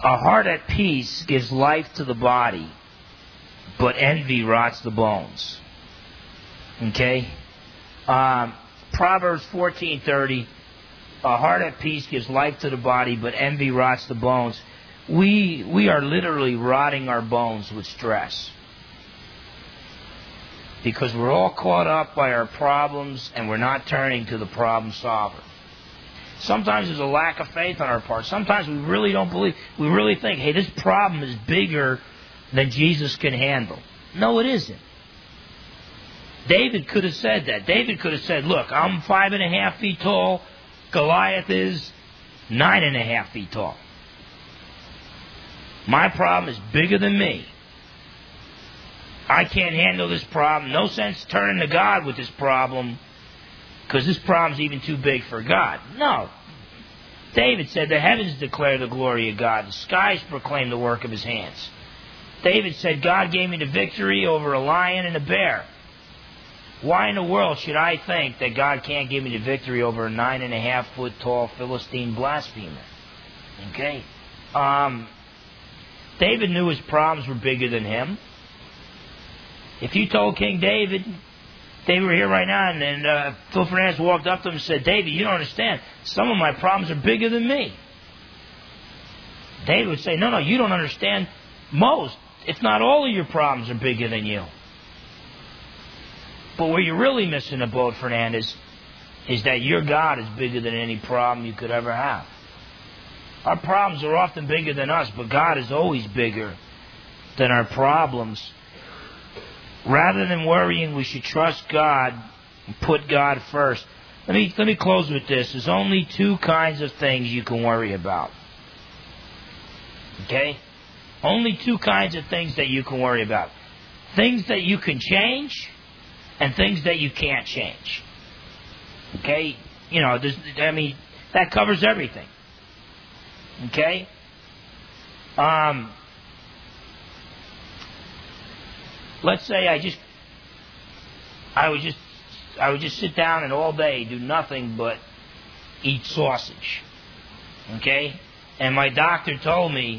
A heart at peace gives life to the body, but envy rots the bones. Okay? Proverbs 14:30. A heart at peace gives life to the body, but envy rots the bones. We are literally rotting our bones with stress. Because we're all caught up by our problems and we're not turning to the problem solver. Sometimes there's a lack of faith on our part. Sometimes we really don't believe. We really think, hey, this problem is bigger than Jesus can handle. No, it isn't. David could have said that. David could have said, look, I'm 5.5 feet tall. Goliath is 9.5 feet tall. My problem is bigger than me. I can't handle this problem. No sense turning to God with this problem because this problem's even too big for God. No. David said, the heavens declare the glory of God. The skies proclaim the work of His hands. David said, God gave me the victory over a lion and a bear. Why in the world should I think that God can't give me the victory over a 9.5 foot tall Philistine blasphemer? Okay? David knew his problems were bigger than him. If you told King David, they were here right now, and Phil Fernandez walked up to him and said, David, you don't understand. Some of my problems are bigger than me. David would say, no, you don't understand. Most, if not all of your problems are bigger than you. But where you're really missing the boat, Fernandez, is that your God is bigger than any problem you could ever have. Our problems are often bigger than us, but God is always bigger than our problems. Rather than worrying, we should trust God and put God first. Let me close with this. There's only two kinds of things you can worry about. Okay? Only two kinds of things that you can worry about. Things that you can change and things that you can't change. Okay? That covers everything. Okay? Let's say I would just sit down and all day do nothing but eat sausage. Okay? And my doctor told me,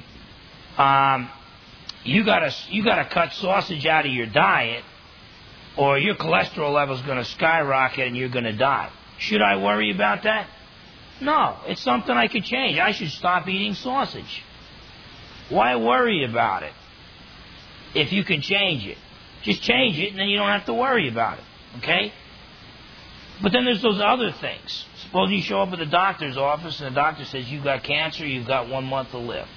you gotta cut sausage out of your diet, or your cholesterol level is going to skyrocket and you're going to die. Should I worry about that? No, it's something I could change. I should stop eating sausage. Why worry about it if you can change it? Just change it and then you don't have to worry about it. Okay? But then there's those other things. Suppose you show up at the doctor's office and the doctor says you've got cancer, you've got 1 month to live.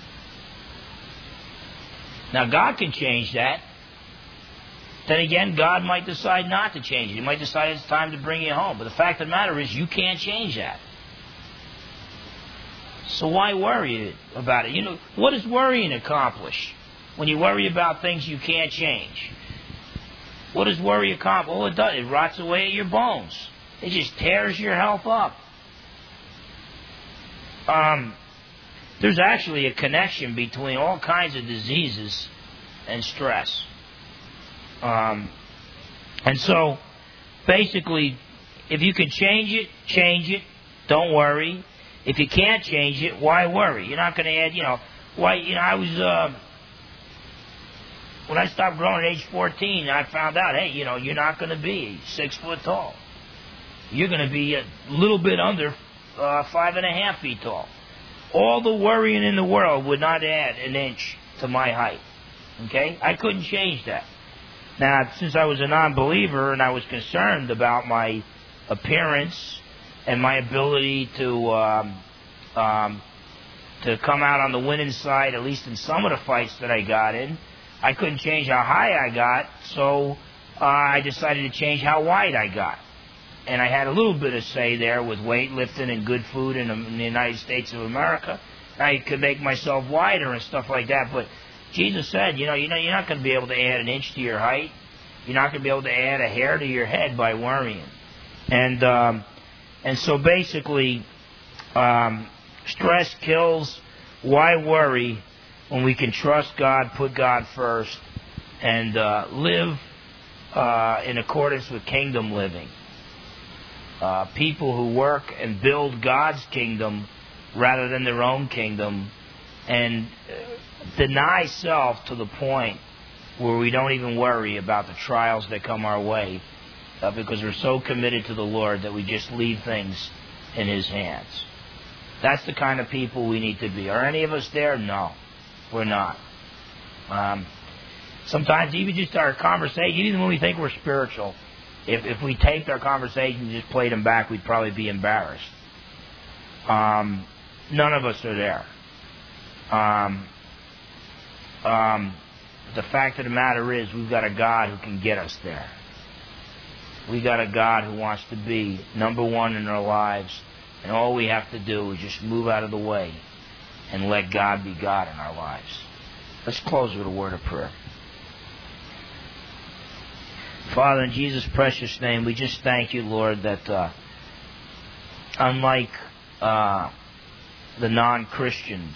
Now God can change that. Then again, God might decide not to change it. He might decide it's time to bring you home. But the fact of the matter is, you can't change that. So why worry about it? What does worrying accomplish when you worry about things you can't change? What does worry accomplish? All it does, it rots away at your bones. It just tears your health up. There's actually a connection between all kinds of diseases and stress. And so, basically, if you can change it, change it. Don't worry. If you can't change it, why worry? You're not going to add, when I stopped growing at age 14, I found out, hey, you're not going to be 6 foot tall. You're going to be a little bit under 5.5 feet tall. All the worrying in the world would not add an inch to my height. Okay? I couldn't change that. Now, since I was a non-believer and I was concerned about my appearance and my ability to come out on the winning side, at least in some of the fights that I got in, I couldn't change how high I got, so I decided to change how wide I got. And I had a little bit of say there with weightlifting and good food in the United States of America. I could make myself wider and stuff like that, but Jesus said, you're not going to be able to add an inch to your height. You're not going to be able to add a hair to your head by worrying. And so basically, stress kills. Why worry when we can trust God, put God first, and live in accordance with kingdom living? People who work and build God's kingdom rather than their own kingdom and deny self to the point where we don't even worry about the trials that come our way because we're so committed to the Lord that we just leave things in His hands. That's the kind of people we need to be. Are any of us there? No, we're not. Sometimes even just our conversation, even when we think we're spiritual, if we taped our conversations and just played them back, we'd probably be embarrassed. None of us are there. The fact of the matter is, we've got a God who can get us there. We got a God who wants to be number one in our lives, and all we have to do is just move out of the way and let God be God in our lives. Let's close with a word of prayer. Father, in Jesus' precious name, we just thank you, Lord, that unlike the non-Christians,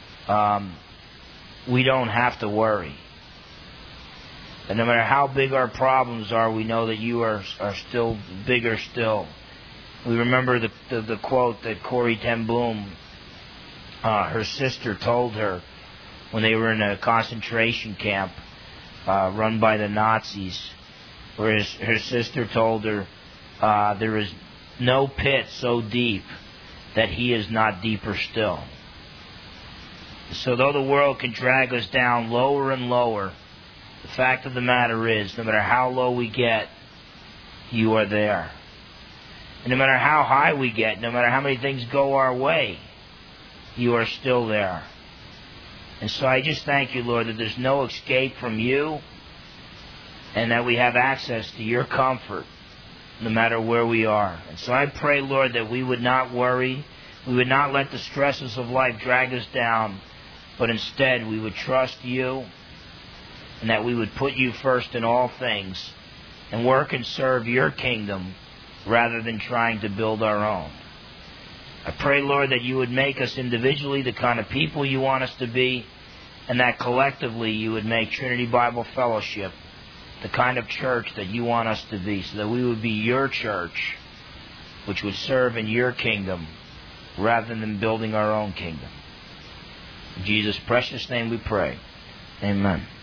we don't have to worry. And no matter how big our problems are, we know that you are still bigger still. We remember the quote that Corrie ten Boom, her sister, told her when they were in a concentration camp run by the Nazis, where her sister told her, there is no pit so deep that He is not deeper still. So though the world can drag us down lower and lower, the fact of the matter is, no matter how low we get, you are there. And no matter how high we get, no matter how many things go our way, you are still there. And so I just thank you, Lord, that there's no escape from you, and that we have access to your comfort no matter where we are. And so I pray, Lord, that we would not worry, we would not let the stresses of life drag us down, but instead we would trust you, and that we would put you first in all things and work and serve your kingdom rather than trying to build our own. I pray, Lord, that you would make us individually the kind of people you want us to be, and that collectively you would make Trinity Bible Fellowship the kind of church that you want us to be, so that we would be your church, which would serve in your kingdom rather than building our own kingdom. In Jesus' precious name we pray. Amen.